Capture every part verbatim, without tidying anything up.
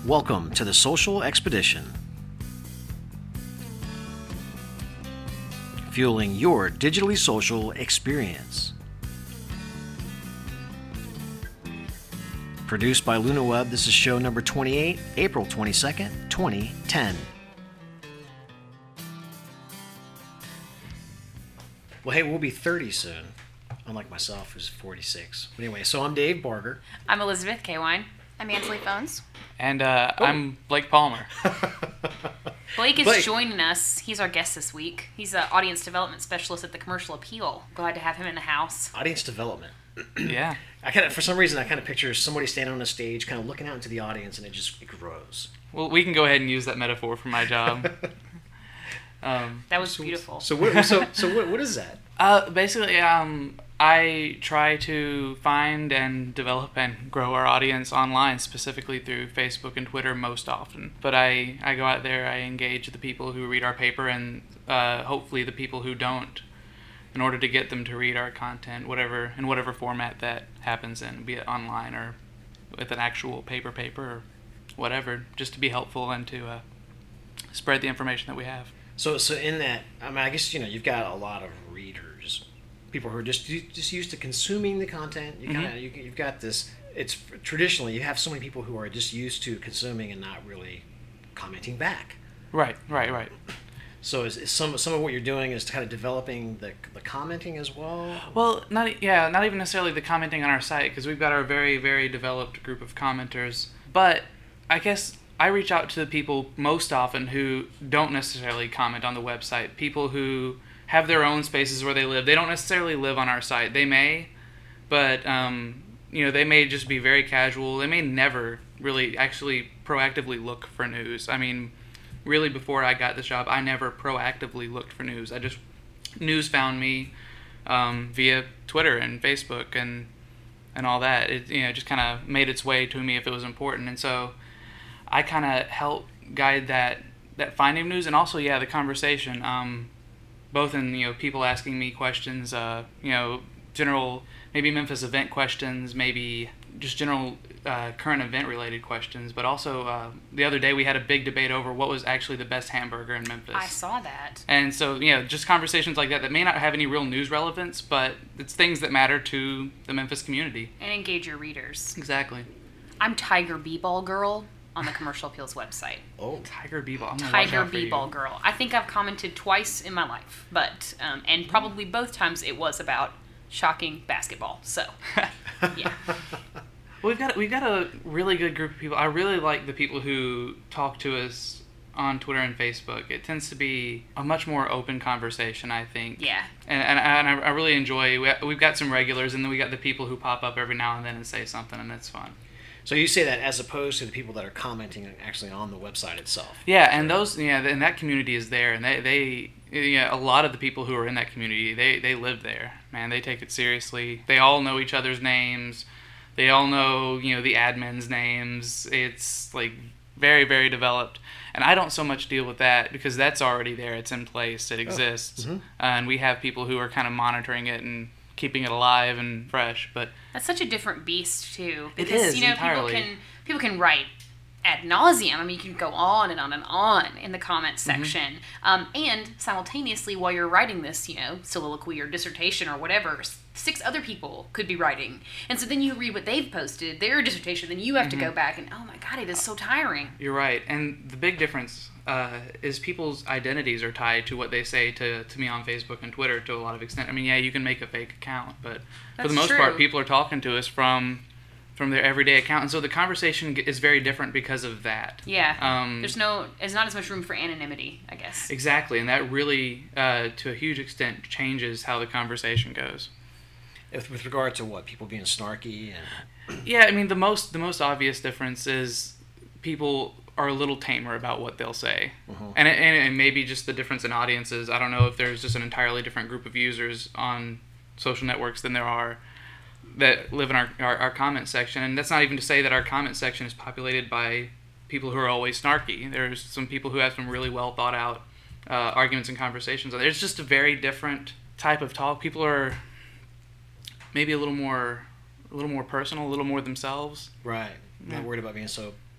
Welcome to the Social Expedition, fueling your digitally social experience. Produced by LunaWeb, this is show number twenty-eight, April twenty-second, twenty ten. Well, hey, we'll be thirty soon, unlike myself, who's forty-six. But anyway, so I'm Dave Barger. I'm Elizabeth K. Wine. I'm Ansley Phones. And uh, Oh. I'm Blake Palmer. Blake is Blake. joining us. He's our guest this week. He's an audience development specialist at the Commercial Appeal. Glad to have him in the house. Audience development. Yeah. I kind of, for some reason, I kind of picture somebody standing on a stage, kind of looking out into the audience, and it just it grows. Well, we can go ahead and use that metaphor for my job. um, That was beautiful. So what? So so what? What is that? uh, basically, um, I try to find and develop and grow our audience online, specifically through Facebook and Twitter most often. But I, I go out there, I engage the people who read our paper and uh, hopefully the people who don't, in order to get them to read our content, whatever in whatever format that happens in, be it online or with an actual paper paper or whatever, just to be helpful and to uh, spread the information that we have. So so in that, I mean, I guess you know you've got a lot of readers, people who are just just used to consuming the content. You kind of Mhm. you, you've got this. It's traditionally you have so many people who are just used to consuming and not really commenting back. Right, right, right. So is, is some some of what you're doing is kind of developing the the commenting as well? Well, not yeah, not even necessarily the commenting on our site, because we've got our very, very developed group of commenters. But I guess I reach out to the people most often who don't necessarily comment on the website. People who have their own spaces where they live. They don't necessarily live on our site. They may, but um, you know, they may just be very casual. They may never really actually proactively look for news. I mean, really, before I got this job, I never proactively looked for news. I just news found me um, via Twitter and Facebook and and all that. It you know just kind of made its way to me if it was important, and so I kind of help guide that that finding of news, and also yeah the conversation. Um, both in you know people asking me questions, uh, you know general maybe Memphis event questions, maybe just general uh, current event related questions, but also uh, the other day we had a big debate over what was actually the best hamburger in Memphis. I saw that. And so, you know, just conversations like that that may not have any real news relevance, but it's things that matter to the Memphis community. And engage your readers. Exactly. I'm Tiger B-Ball Girl on the Commercial Appeals website. Oh, Tiger B-Ball. I'm gonna watch Tiger out for you. B-Ball Girl. I think I've commented twice in my life, but um, and probably both times it was about shocking basketball. So, yeah. Well, we've got we've got a really good group of people. I really like the people who talk to us on Twitter and Facebook. It tends to be a much more open conversation, I think. Yeah. And and, and I, I really enjoy. We, we've got some regulars, and then we got the people who pop up every now and then and say something, and it's fun. so you say that as opposed to the people that are commenting actually on the website itself. Yeah, and those yeah, and that community is there, and they they yeah, a lot of the people who are in that community, they they live there. Man, they take it seriously. They all know each other's names. They all know, you know, the admins' names. It's like very, very developed. And I don't so much deal with that because that's already there. It's in place. It exists. Mhm. Uh, and we have people who are kind of monitoring it and keeping it alive and fresh. But That's such a different beast too. It Because is, you know, entirely. people can people can write ad nauseum. I mean, you can go on and on and on in the comments Mm-hmm. section. Um, and simultaneously, while you're writing this, you know, soliloquy or dissertation or whatever, s- six other people could be writing. And so then you read what they've posted, their dissertation, then you have to Mm-hmm. go back and, oh my God, it is so tiring. you're right. And the big difference uh, is people's identities are tied to what they say to, to me on Facebook and Twitter to a lot of extent. I mean, yeah, you can make a fake account, but for That's the most true. part, people are talking to us from from their everyday account. And so the conversation g- is very different because of that. Yeah. Um, There's no, there's not as much room for anonymity, I guess. Exactly, and that really, uh, to a huge extent, changes how the conversation goes. If, with regard to what people being snarky and Yeah, I mean, the most the most obvious difference is people are a little tamer about what they'll say, Mhm. and it, and it may be just the difference in audiences. I don't know if there's just an entirely different group of users on social networks than there are that live in our, our, our comment section, and that's not even to say that our comment section is populated by people who are always snarky. There's some people who have some really well thought out uh, arguments and conversations. It's just a very different type of talk. People are maybe a little more, a little more personal, a little more themselves. right, Yeah. not worried about being so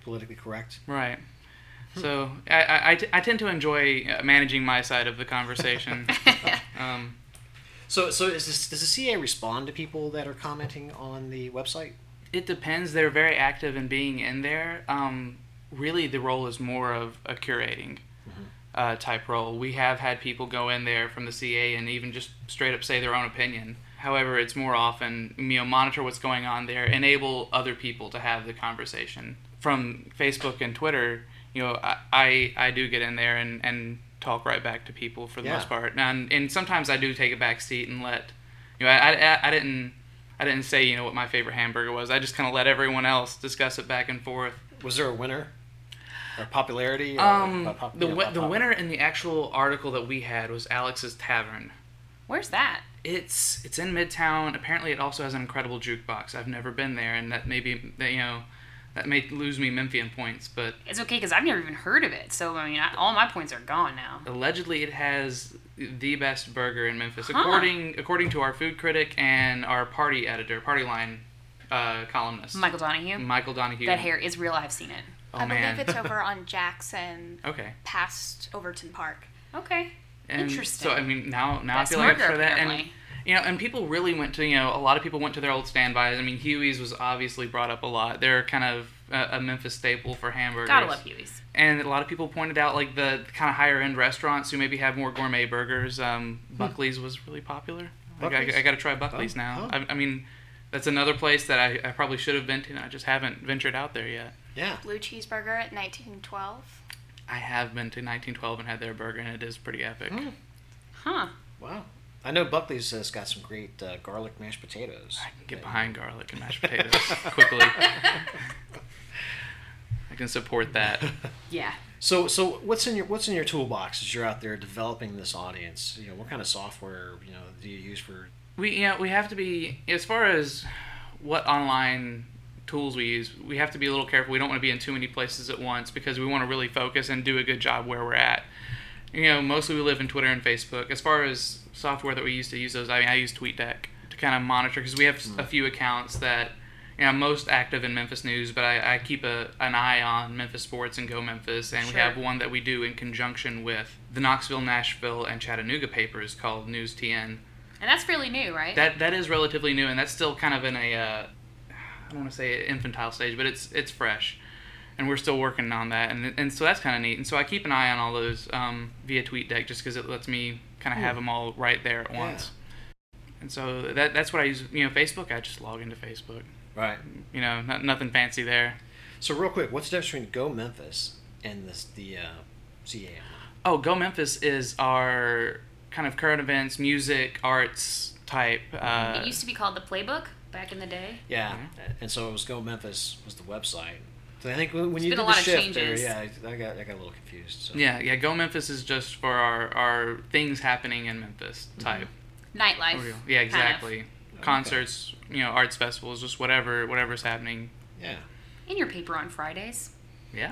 politically correct. Right. So I, I, I, t- I tend to enjoy uh, managing my side of the conversation. um, So so is this, does the C A respond to people that are commenting on the website? it depends. They're very active in being in there. Um, really, the role is more of a curating Mm-hmm. uh, type role. We have had people go in there from the C A and even just straight up say their own opinion. However, it's more often, you know, monitor what's going on there, enable other people to have the conversation. From Facebook and Twitter, you know, I I, I do get in there and, and talk right back to people for the Yeah. most part. And and sometimes I do take a back seat and let, you know, I, I, I didn't I didn't say, you know, what my favorite hamburger was. I just kind of let everyone else discuss it back and forth. Was there a winner? Or popularity? Or Um, uh, pop- the yeah, wi- pop- the pop- winner in the actual article that we had was Alex's Tavern. Where's that? It's it's in Midtown. Apparently, it also has an incredible jukebox. I've never been there, and that may be that, you know, that may lose me Memphian points. But It's okay because I've never even heard of it. So I mean, I, all my points are gone now. allegedly, it has the best burger in Memphis, Huh. according according to our food critic and our party editor, Party Line uh, columnist, Michael Donahue. Michael Donahue. That hair is real. I've seen it. Oh I man. believe it's over on Jackson, Okay. past Overton Park. Okay. And Interesting. So I mean, now now That's I feel like murder, for that, and apparently. you know, and people really went to, you know, a lot of people went to their old standbys. I mean, Huey's was obviously brought up a lot. They're kind of a, a Memphis staple for hamburgers. Gotta love Huey's. And a lot of people pointed out like the kind of higher end restaurants who maybe have more gourmet burgers. Um, Buckley's was really popular. Like, Buckley's? I, I got to try Buckley's Oh, now. oh. I, I mean, that's another place that I, I probably should have been to, and I just haven't ventured out there yet. Yeah. Blue Cheeseburger at nineteen twelve. I have been to nineteen twelve and had their burger, and it is pretty epic. Mm. Huh. Wow. I know Buckley's has got some great uh, garlic mashed potatoes. I can get behind garlic and mashed potatoes quickly. I can support that. Yeah. So, so what's in your what's in your toolbox as you're out there developing this audience? You know, what kind of software you know do you use for? We you know we have to be, as far as what online tools we use, we have to be a little careful. We don't want to be in too many places at once because we want to really focus and do a good job where we're at. You know, mostly we live in Twitter and Facebook. As far as software that we use to use those, I mean, I use TweetDeck to kind of monitor because we have a few accounts that, you know, I'm most active in Memphis news, but I, I keep a, an eye on Memphis sports and Go Memphis, and Sure. we have one that we do in conjunction with the Knoxville, Nashville, and Chattanooga papers called News T N. And that's fairly new, right? That that is relatively new, and that's still kind of in a uh, I don't want to say infantile stage, but it's it's fresh, and we're still working on that, and and so that's kind of neat. And so I keep an eye on all those um, via TweetDeck just because it lets me kind of have them all right there at Yeah. once. And so that that's what I use. You know, Facebook. I just log into Facebook. Right. You know, not, nothing fancy there. So real quick, what's the difference between Go Memphis and this the uh, C A? Oh, Go Memphis is our kind of current events, music, arts type. Uh, It used to be called The Playbook back in the day. Yeah, and so it was Go Memphis was the website. So I think when, when you been did a lot the of shift there, changes. yeah, I I got I got a little confused. So. yeah, yeah. Go Memphis is just for our, our things happening in Memphis type. Nightlife. Real. Yeah, kind of. exactly. Concerts, you know, arts festivals, just whatever, whatever's happening. Yeah. In your paper on Fridays. Yeah.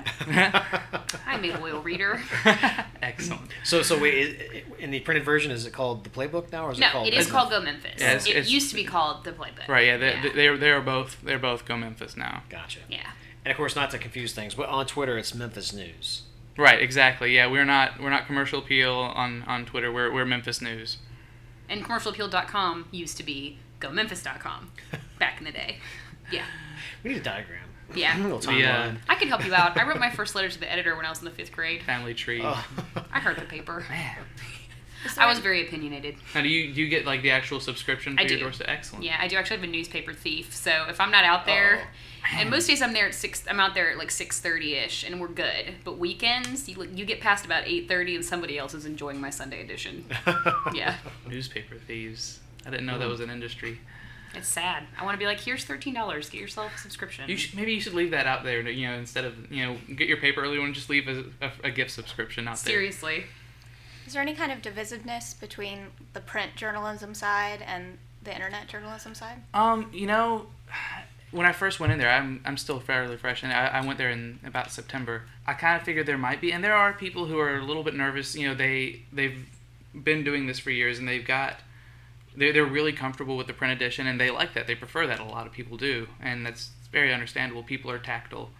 I'm a loyal reader. Excellent. So so wait, i- i- in the printed version, is it called the Playbook now, or is it No, called? it is Go called Memphis? Go Memphis. Yeah, it's- it it's- used to be called The Playbook. Right. Yeah. They Yeah. they they are both they're both Go Memphis now. Gotcha. Yeah. And of course, not to confuse things, but on Twitter, it's Memphis News. Right. Exactly. Yeah. We're not we're not commercial appeal on, on Twitter. We're we're Memphis News. And commercial appeal dot com used to be go memphis dot com back in the day. Yeah. We need a diagram. Yeah. A little The, uh, timeline. I could help you out. I wrote my first letter to the editor when I was in the fifth grade. Family tree. Oh. I heard the paper. Man. Is there I was any- very opinionated. Now, do you do you get like the actual subscription for I your do. doorstep? Excellent. Yeah, I do actually have a newspaper thief. So if I'm not out there, Oh, and most days I'm there at six, I'm out there at like six thirty ish, and we're good. But weekends, you you get past about eight thirty, and somebody else is enjoying my Sunday edition. Yeah, Newspaper thieves. I didn't know that was an industry. it's sad. I want to be like, here's thirteen dollars, get yourself a subscription. You should, maybe you should leave that out there. You know, instead of you know get your paper early one, just leave a, a, a gift subscription out Seriously. Is there any kind of divisiveness between the print journalism side and the internet journalism side? there. Um, you know, when I first went in there, I'm I'm still fairly fresh, and I, I went there in about September. I kind of figured there might be, and there are people who are a little bit nervous. You know, they they've been doing this for years, and they've got they're they're really comfortable with the print edition, and they like that. They prefer that. A lot of people do, and that's very understandable. People are tactile.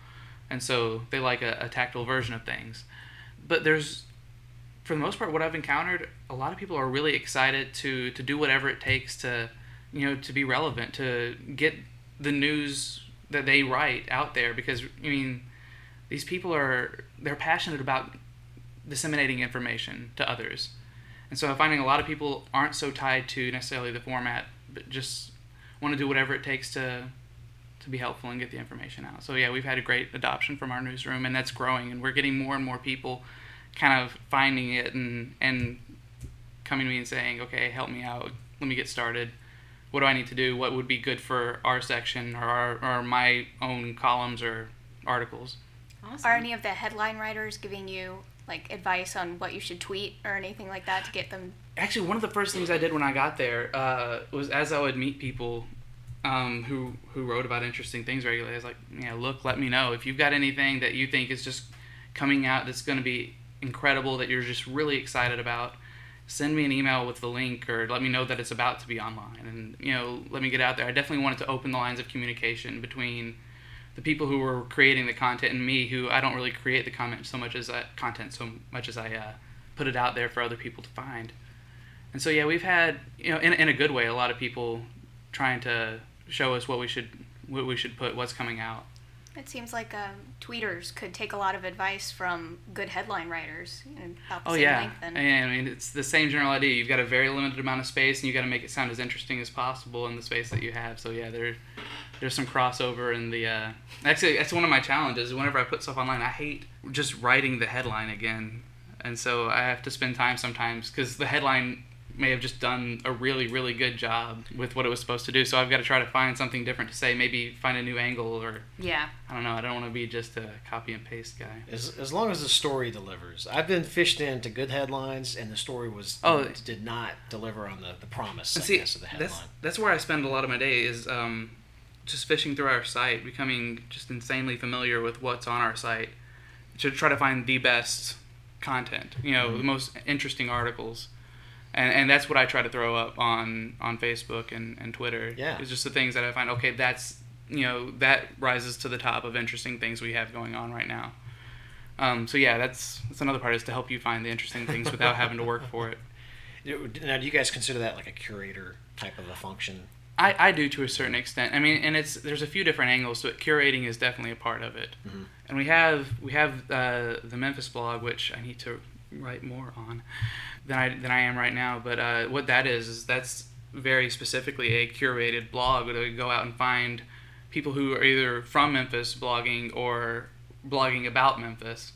and so they like a, a tactile version of things. But there's, for the most part, what I've encountered, a lot of people are really excited to to do whatever it takes to, you know, to be relevant, to get the news that they write out there, because I mean, these people are they're passionate about disseminating information to others. And so I'm finding a lot of people aren't so tied to necessarily the format, but just want to do whatever it takes to to be helpful and get the information out. So yeah, we've had a great adoption from our newsroom, and that's growing, and we're getting more and more people kind of finding it and and coming to me and saying, okay, help me out, let me get started. What do I need to do? What would be good for our section or our, or my own columns or articles? Awesome. Are any of the headline writers giving you like advice on what you should tweet or anything like that to get them? Actually, one of the first things I did when I got there uh, was, as I would meet people um, who who wrote about interesting things regularly, I was like, yeah, look, let me know if you've got anything that you think is just coming out that's going to be incredible, that you're just really excited about. Send me an email with the link, or let me know that it's about to be online, and you know, let me get out there. I definitely wanted to open the lines of communication between the people who were creating the content and me, who I don't really create the comment so much as I, content so much as I uh, put it out there for other people to find. And so yeah, we've had, you know, in in a good way, a lot of people trying to show us what we should what we should put, what's coming out. It seems like um, tweeters could take a lot of advice from good headline writers and about the Oh same yeah, length. And and I mean it's the same general idea. You've got a very limited amount of space, and you got to make it sound as interesting as possible in the space that you have. So yeah, there, there's some crossover in the. Uh, actually, that's one of my challenges. Whenever I put stuff online, I hate just writing the headline again, and so I have to spend time sometimes because the headline may have just done a really, really good job with what it was supposed to do. So I've got to try to find something different to say, maybe find a new angle, or Yeah. I don't know. I don't want to be just a copy and paste guy. As, as long as the story delivers. I've been fished into good headlines, and the story was Oh. did not deliver on the, the promise, I And see, guess, of the headline. that's that's where I spend a lot of my day is um, just fishing through our site, becoming just insanely familiar with what's on our site to try to find the best content, you know, Mm-hmm. the most interesting articles. And and that's what I try to throw up on, on Facebook and, and Twitter. Yeah. It's just the things that I find, okay, that's, you know, that rises to the top of interesting things we have going on right now. Um, so yeah, that's that's another part, is to help you find the interesting things without having to work for it. Now, do you guys consider that like a curator type of a function? I, I do to a certain extent. I mean, and it's there's a few different angles to it. Curating is definitely a part of it, Mhm. and we have we have uh, the Memphis blog, which I need to write more on than I than I am right now. But uh, what that is is that's very specifically a curated blog to go out and find people who are either from Memphis blogging or blogging about Memphis,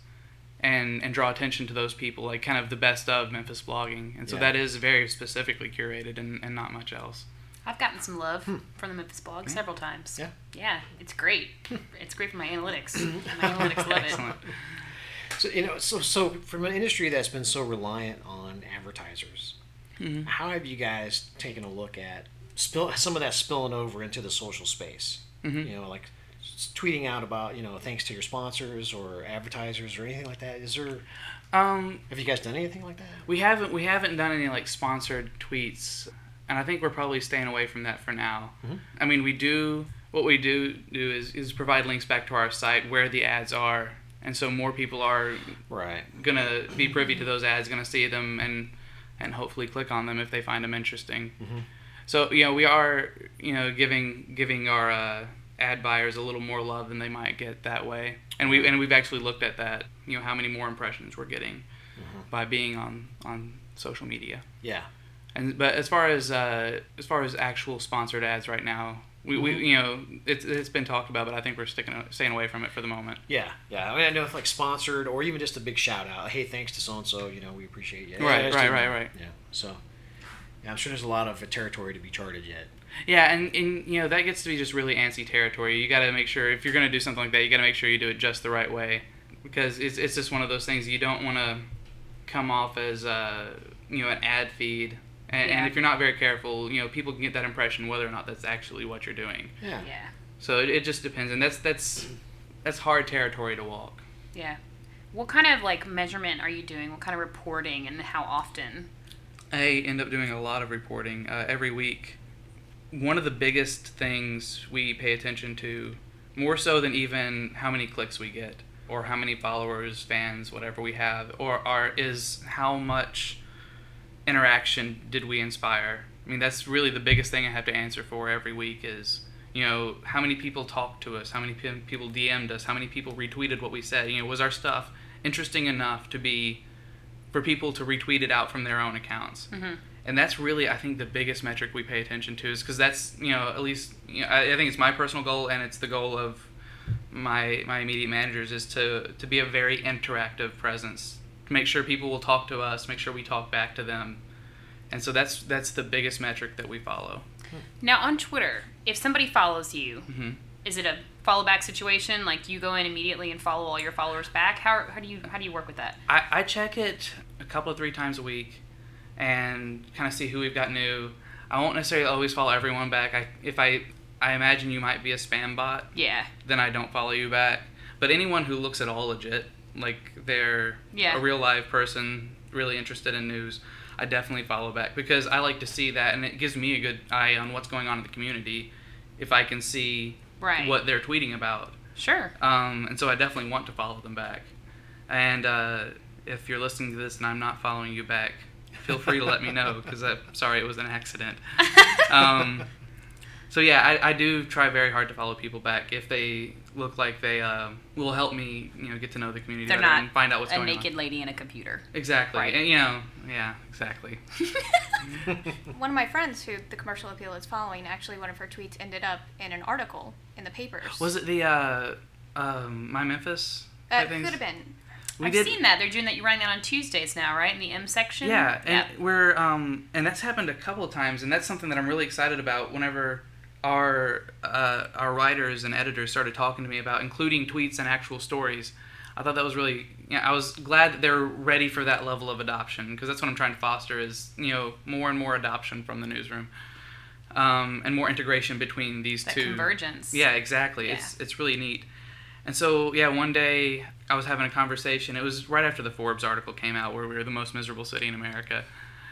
and and draw attention to those people, like kind of the best of Memphis blogging. And so Yeah. that is very specifically curated and, and not much else. I've gotten some love from the Memphis blog several times. Yeah. Yeah, it's great. It's great for my analytics. My analytics love it. Excellent. So you know, so so from an industry that's been so reliant on advertisers, Mhm. how have you guys taken a look at spill some of that spilling over into the social space? Mhm. You know, like s- tweeting out about, you know, thanks to your sponsors or advertisers or anything like that. Is there? Um, Have you guys done anything like that? we haven't we haven't done any like sponsored tweets, and I think we're probably staying away from that for now. Mhm. I mean, we do what we do do is is provide links back to our site where the ads are, and so more people are Right. gonna be privy to those ads, gonna see them, and and hopefully click on them if they find them interesting. Mhm. So you know, we are you know giving giving our uh, ad buyers a little more love than they might get that way, and we and we've actually looked at that. You know, how many more impressions we're getting Mhm. by being on on social media. Yeah. And but as far as uh, as far as actual sponsored ads right now, we, we you know it's it's been talked about, but I think we're sticking staying away from it for the moment. Yeah, yeah. I mean, I know if like sponsored or even just a big shout out. Hey, thanks to so and so. You know, we appreciate you. Right, Yeah, just right, do right, that. right. Yeah. So, yeah, I'm sure there's a lot of territory to be charted yet. Yeah, and, and you know that gets to be just really antsy territory. You got to make sure if you're going to do something like that, you got to make sure you do it just the right way, because it's it's just one of those things you don't want to come off as uh, you know an ad feed. And, Yeah. and if you're not very careful, you know, people can get that impression whether or not that's actually what you're doing. Yeah. Yeah. So it, it just depends, and that's that's that's hard territory to walk. Yeah. What kind of like measurement are you doing? What kind of reporting and how often? I end up doing a lot of reporting uh, every week. One of the biggest things we pay attention to more so than even how many clicks we get or how many followers, fans, whatever we have, or are is how much interaction did we inspire. I mean, that's really the biggest thing I have to answer for every week is, you know, how many people talked to us, how many pe- people D M'd us, how many people retweeted what we said. You know, was our stuff interesting enough to be, for people to retweet it out from their own accounts. Mm-hmm. And that's really, I think, the biggest metric we pay attention to is because that's, you know, at least, you know, I, I think it's my personal goal and it's the goal of my my immediate managers is to, to be a very interactive presence, to make sure people will talk to us, make sure we talk back to them. And so that's that's the biggest metric that we follow. Now, on Twitter, if somebody follows you, Mm-hmm. is it a follow back situation? Like you go in immediately and follow all your followers back? How, how do you how do you work with that? I, I check it a couple of three times a week and kind of see who we've got new. I won't necessarily always follow everyone back. I if I I imagine you might be a spam bot, Yeah. then I don't follow you back. But anyone who looks at all legit, like they're Yeah. a real live person, really interested in news, I definitely follow back because I like to see that, and it gives me a good eye on what's going on in the community if I can see Right. what they're tweeting about. Sure. Um, and so I definitely want to follow them back. And uh, if you're listening to this and I'm not following you back, feel free to let me know because I'm sorry it was an accident. Um, so yeah, I, I do try very hard to follow people back if they look like they uh, will help me, you know, get to know the community They're better not and find out what's a going naked on. lady in a computer. Exactly. Right. And, you know, yeah, exactly. One of my friends who the commercial appeal is following, actually one of her tweets ended up in an article in the papers. Was it the uh, um, My Memphis? Uh, I it think? could have been. We I've did, seen that. They're doing that. You're running that on Tuesdays now, right? In the M section? Yeah, and Yeah. we're um, and that's happened a couple of times, and that's something that I'm really excited about. Whenever our uh, our writers and editors started talking to me about including tweets and actual stories, I thought that was really. You know, I was glad that they're ready for that level of adoption because that's what I'm trying to foster is you know more and more adoption from the newsroom, um, and more integration between these That two. convergence. Yeah, exactly. Yeah. It's it's really neat. And so, yeah, one day I was having a conversation. It was right after the Forbes article came out where we were the most miserable city in America.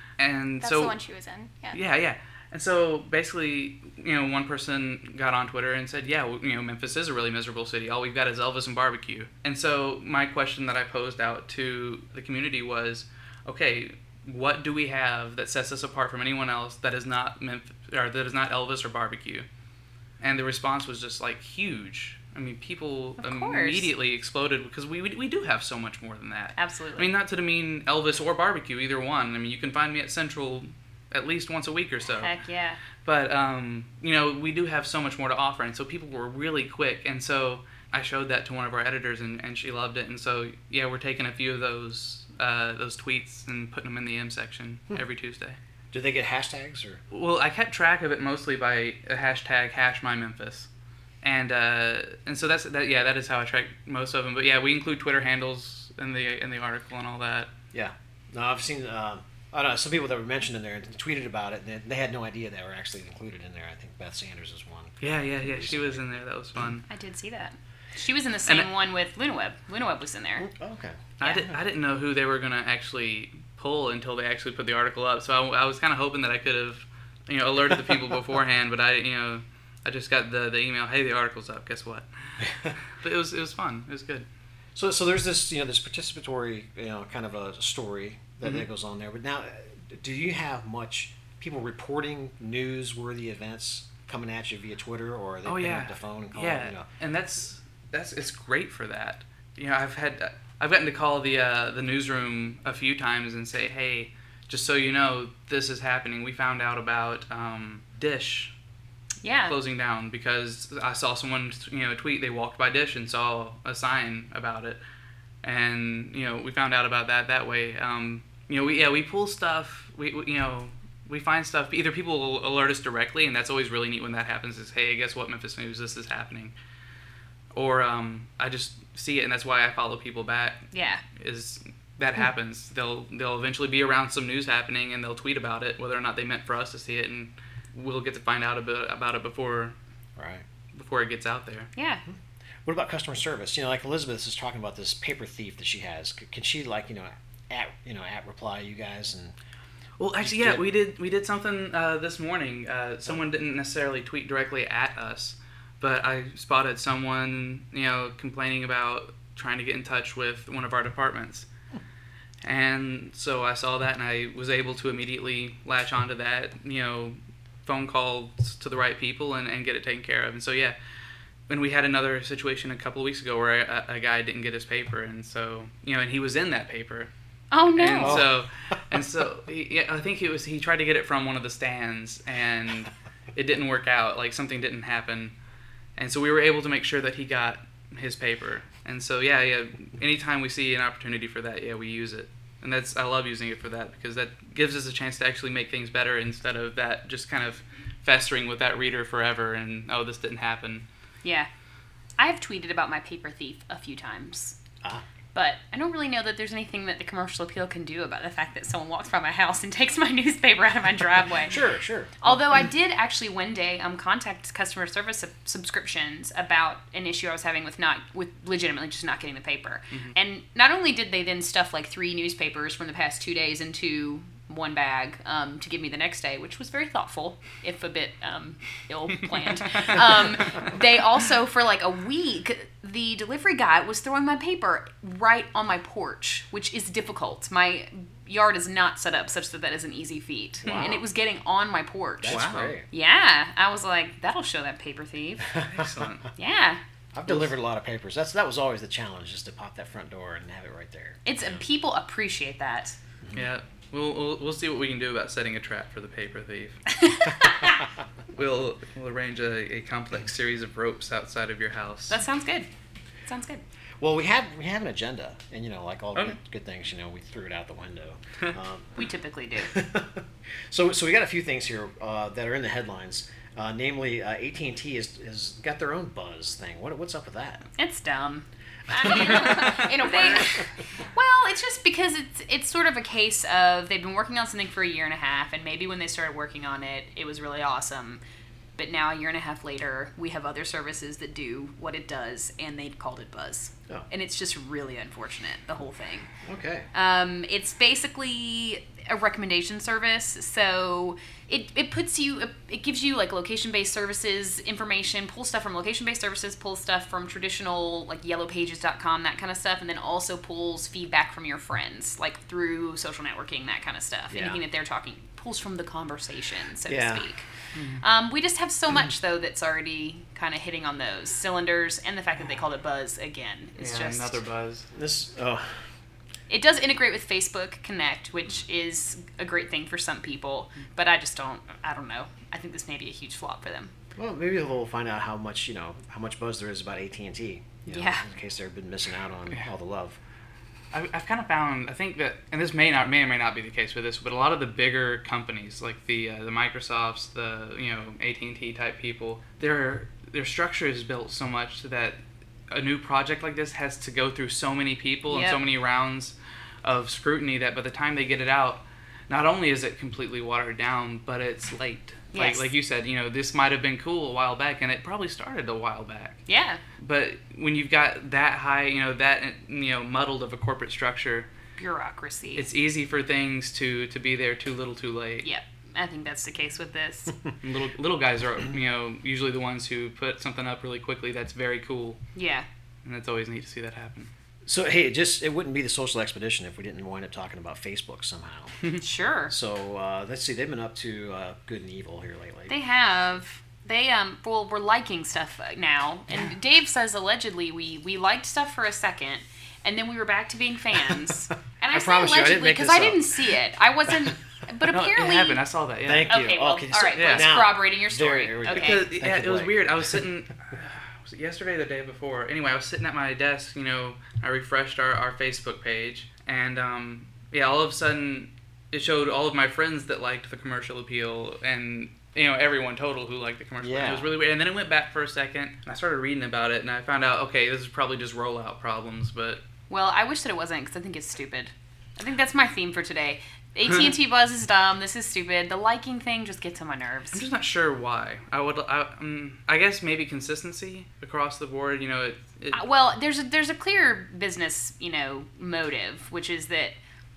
And That's so, the one she was in. Yeah. yeah, yeah. And so basically, you know, one person got on Twitter and said, yeah, well, you know, Memphis is a really miserable city. All we've got is Elvis and barbecue. And so my question that I posed out to the community was, okay, what do we have that sets us apart from anyone else that is not Memphis, or that is not Elvis or barbecue? And the response was just like huge. I mean, people Of course. immediately exploded because we, we we do have so much more than that. Absolutely. I mean, not to demean Elvis or barbecue, either one. I mean, you can find me at Central at least once a week or so. Heck yeah. But, um, you know, we do have so much more to offer, and so people were really quick. And so I showed that to one of our editors, and, and she loved it. And so, yeah, we're taking a few of those uh, those tweets and putting them in the M section Hmm. every Tuesday. Do they get hashtags or? Well, I kept track of it mostly by a hashtag hash my Memphis. And uh, and so that's that. Yeah, that is how I track most of them. But yeah, we include Twitter handles in the in the article and all that. Yeah. No, I've seen. Uh, I don't know some people that were mentioned in there and tweeted about it. And they, they had no idea they were actually included in there. I think Beth Sanders is one. Yeah, yeah, yeah. She was in there. That was fun. I did see that. She was in the same I- one with LunaWeb. LunaWeb was in there. Oh, okay. I Yeah. didn't I didn't know who they were gonna actually pull until they actually put the article up. So I, I was kind of hoping that I could have, you know, alerted the people beforehand. But I, you know, I just got the, the email. Hey, the article's up. Guess what? But it was it was fun. It was good. So, so there's this, you know, this participatory, you know, kind of a story that, Mhm. that goes on there. But now, uh, do you have much people reporting newsworthy events coming at you via Twitter, or are they Oh, picking yeah. up the phone and calling? Yeah, You know? and that's that's it's great for that. You know, I've had I've gotten to call the uh, the newsroom a few times and say, hey, just so you know, this is happening. We found out about um, Dish Yeah. closing down because I saw someone, you know, tweet. They walked by Dish and saw a sign about it, and you know, we found out about that that way. Um, you know, we yeah we pull stuff. We, we you know. We find stuff, either people will alert us directly, and that's always really neat when that happens, is, hey, guess what, Memphis News, this is happening. Or um, I just see it, and that's why I follow people back, Yeah. is that happens. They'll they'll eventually be around some news happening, and they'll tweet about it, whether or not they meant for us to see it, and we'll get to find out a bit about it before Right. before it gets out there. Yeah. What about customer service? You know, like Elizabeth is talking about this paper thief that she has. C- Can she, like, you know, at you know, at reply you guys and? Well, actually, Just yeah, get- we did we did something uh, this morning. Uh, someone didn't necessarily tweet directly at us, but I spotted someone, you know, complaining about trying to get in touch with one of our departments. And so I saw that, and I was able to immediately latch onto that, you know, phone calls to the right people and, and get it taken care of. And so, yeah, and we had another situation a couple of weeks ago where a, a guy didn't get his paper, and so, you know, and he was in that paper. Oh, no. And so, and so, he, yeah, I think it was, he tried to get it from one of the stands, and it didn't work out, like something didn't happen. And so we were able to make sure that he got his paper. And so, yeah, yeah, anytime we see an opportunity for that, yeah, we use it. And that's, I love using it for that, because that gives us a chance to actually make things better instead of that just kind of festering with that reader forever and, oh, this didn't happen. Yeah. I have tweeted about my paper thief a few times. Ah. But I don't really know that there's anything that the commercial appeal can do about the fact that someone walks by my house and takes my newspaper out of my driveway. Sure, sure. Although I did actually one day um, contact customer service sub- subscriptions about an issue I was having with not with legitimately just not getting the paper. Mm-hmm. And not only did they then stuff like three newspapers from the past two days into one bag um, to give me the next day, which was very thoughtful, if a bit um, ill-planned. um, they also, for like a week, the delivery guy was throwing my paper right on my porch, which is difficult. My yard is not set up such that that is an easy feat. Wow. And it was getting on my porch. That's Wow. great. Yeah. I was like, that'll show that paper thief. Excellent. Yeah. I've delivered a lot of papers. That's That was always the challenge, just to pop that front door and have it right there. It's people appreciate that. Yeah. We'll, we'll we'll see what we can do about setting a trap for the paper thief. we'll we'll arrange a, a complex series of ropes outside of your house. That sounds good. Sounds good. Well, we have we have an agenda, and you know, like all Okay. good, good things, you know, we threw it out the window. Um, We typically do. so, so we got a few things here uh, that are in the headlines. Uh, namely, uh, A T and T has, has got their own buzz thing. What what's up with that? It's dumb. I mean, in a way. Well, it's just because it's it's sort of a case of they've been working on something for a year and a half, and maybe when they started working on it, it was really awesome. But now, a year and a half later, we have other services that do what it does, and they called it Buzz. Oh. And it's just really unfortunate, the whole thing. Okay. Um, it's basically a recommendation service, so it, it puts you, it gives you like location-based services information, pulls stuff from location-based services, pulls stuff from traditional like yellow pages dot com, that kind of stuff, and then also pulls feedback from your friends, like through social networking, that kind of stuff. Yeah. Anything that they're talking, pulls from the conversation, so Yeah. to speak. Um, we just have so much, though, that's already kind of hitting on those cylinders, and the fact that they called it Buzz again is yeah, just another buzz. This oh it does integrate with Facebook Connect, which is a great thing for some people, but I just don't, I don't know. I think this may be a huge flop for them. well, maybe we'll find out how much you know how much buzz there is about A T and T. You know, Yeah. In case they've been missing out on all the love. I've, I've kind of found, I think that, and this may not, may or may not be the case with this, but a lot of the bigger companies, like the uh, the Microsofts, the you know A T and T type people, their their structure is built so much that a new project like this has to go through so many people and Yep. so many rounds of scrutiny that by the time they get it out, not only is it completely watered down, but it's late. Like Yes. like you said, you know, this might have been cool a while back, and it probably started a while back. Yeah. But when you've got that high, you know, that you know muddled of a corporate structure, Bureaucracy. it's easy for things to, to be there too little, too late. Yep. I think that's the case with this. And little little guys are you know usually the ones who put something up really quickly. That's very cool, Yeah. and it's always neat to see that happen. So hey, it just it wouldn't be the social expedition if we didn't wind up talking about Facebook somehow. Sure. So uh, let's see, they've been up to uh, good and evil here lately. They have. They, um, well, we're liking stuff now. And Dave says allegedly we, we liked stuff for a second, and then we were back to being fans. And I, I say promise you, I didn't allegedly make because this I up. didn't see it. I wasn't, but No, apparently. it happened. I saw that. Yeah. Thank you. Okay, well, Okay, all so- right, well, yeah. it's Now- corroborating your story. There we go. Okay. Because Thank yeah, you, it was Blake. weird. I was sitting, was it yesterday or the day before? Anyway, I was sitting at my desk. You know, I refreshed our, our Facebook page, and um, yeah, all of a sudden, it showed all of my friends that liked the commercial appeal, and you know, everyone total who liked the commercial. Yeah. It was really weird. And then it went back for a second, and I started reading about it, and I found out, okay, this is probably just rollout problems, but Well, I wish that it wasn't because I think it's stupid. I think that's my theme for today. A T and T Buzz is dumb. This is stupid. The liking thing just gets on my nerves. I'm just not sure why. I would, I, um, I guess maybe consistency across the board. You know, it. it Uh, well, there's a, there's a clear business, you know, motive, which is that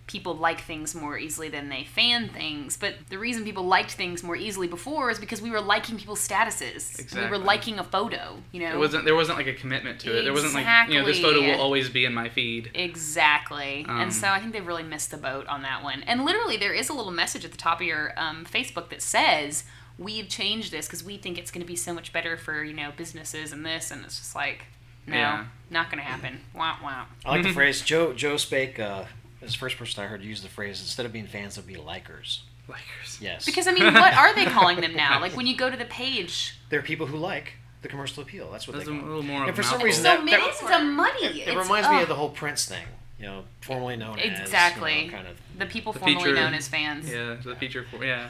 people like things more easily than they fan things. But the reason people liked things more easily before is because we were liking people's statuses. Exactly. We were liking a photo, you know? It wasn't, there wasn't like a commitment to it. There wasn't like, you know, this Exactly. photo will always be in my feed. Exactly. Um, and so I think they've really missed the boat on that one. And literally there is a little message at the top of your um, Facebook that says, we've changed this because we think it's going to be so much better for, you know, businesses and this. And it's just like, no, Yeah. not going to happen. Wow, wow. I like the phrase. Joe Joe Spake uh, is the first person I heard use the phrase. Instead of being fans, they'll be likers. Likers. Yes. Because, I mean, what are they calling them now? Like, when you go to the page... There are people who like the commercial appeal. That's what That's they a call it. little more And of for a some mouthful. reason, So that, many, that, it's a muddy. it, it It's- reminds me ugh. of the whole Prince thing. You know, formerly known as Exactly. You know, kind of. The people The formerly feature- known as fans. Yeah, the feature for, yeah.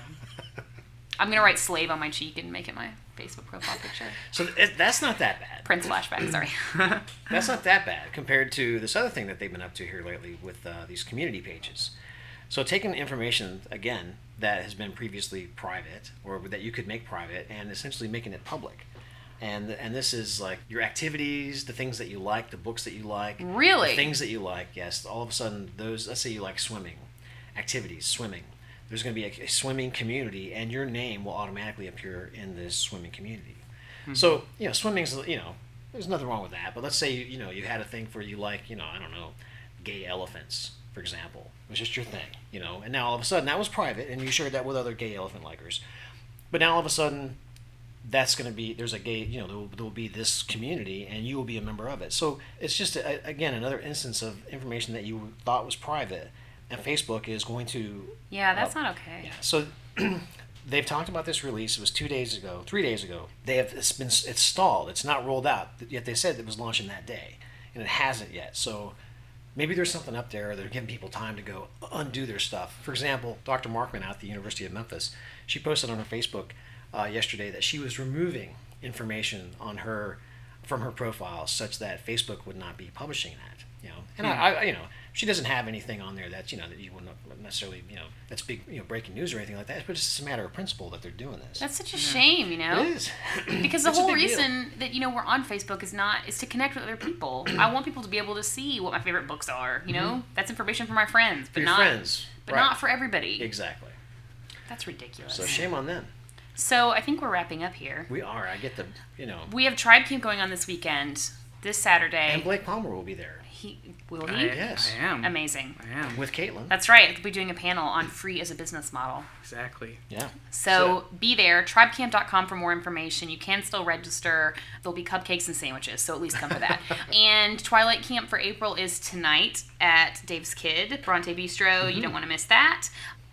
I'm going to write slave on my cheek and make it my Facebook profile picture. So it, that's not that bad. Prince flashback, sorry. That's not that bad compared to this other thing that they've been up to here lately with uh, these community pages. So taking information, again, that has been previously private or that you could make private and essentially making it public. And and this is like your activities, the things that you like, the books that you like. Really? The things that you like, yes. All of a sudden, those, let's say you like swimming, activities, swimming. There's going to be a, a swimming community and your name will automatically appear in this swimming community. Mm-hmm. So, you know, swimming's, you know, there's nothing wrong with that. But let's say, you, you know, you had a thing for you like, you know, I don't know, gay elephants, for example. It was just your thing, you know. And now all of a sudden that was private and you shared that with other gay elephant likers. But now all of a sudden that's going to be, there's a gay, you know, there will, there will be this community and you will be a member of it. So it's just, a, again, another instance of information that you thought was private. And Facebook is going to... Yeah, that's uh, not okay. Yeah, so... They've talked about this release. It was two days ago, three days ago. They have it's been it's stalled. It's not rolled out yet. They said it was launching that day, and it hasn't yet. So maybe there's something up there. They're giving people time to go undo their stuff. For example, Doctor Markman out at the University of Memphis, she posted on her Facebook uh, yesterday that she was removing information on her from her profile such that Facebook would not be publishing that. You know, and Hmm. I, I, you know, she doesn't have anything on there that's you know that you wouldn't necessarily you know that's big you know breaking news or anything like that. But it's just a matter of principle that they're doing this. That's such a shame, you know? It is. Because the It's a whole big deal. reason that, you know, we're on Facebook is not, is to connect with other people. I want people to be able to see what my favorite books are, you know? That's information for my friends, For but your not, friends, but right. not for everybody. Exactly. That's ridiculous. So shame on them. So I think we're wrapping up here. We are. I get the you know. We have Tribe Camp going on this weekend, this Saturday. And Blake Palmer will be there He, will I, he? Yes. I am. Amazing. I am. with Caitlin. That's right. We'll be doing a panel on free as a business model. Exactly. Yeah. So be there, tribe camp dot com for more information. You can still register. There'll be cupcakes and sandwiches, so at least come for that. And Twilight Camp for April is tonight at Dave's Kid, Bronte Bistro. You don't want to miss that.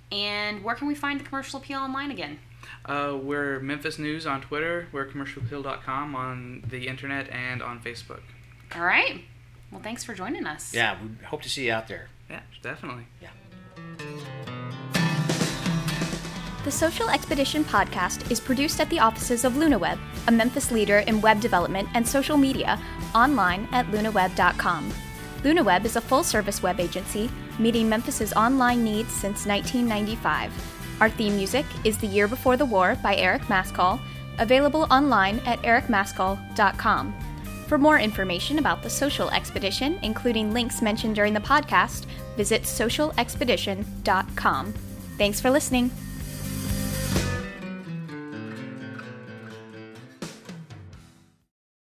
And where can we find the Commercial Appeal online again? Uh, we're Memphis News on Twitter. We're commercial appeal dot com on the internet and on Facebook. All right. Well, thanks for joining us. Yeah. We hope to see you out there. Yeah, definitely. Yeah. The Social Expedition podcast is produced at the offices of LunaWeb, a Memphis leader in web development and social media, online at lunaweb dot com. LunaWeb is a full-service web agency meeting Memphis's online needs since nineteen ninety-five. Our theme music is The Year Before the War by Eric Maskell, available online at eric maskell dot com. For more information about the Social Expedition, including links mentioned during the podcast, visit social expedition dot com. Thanks for listening.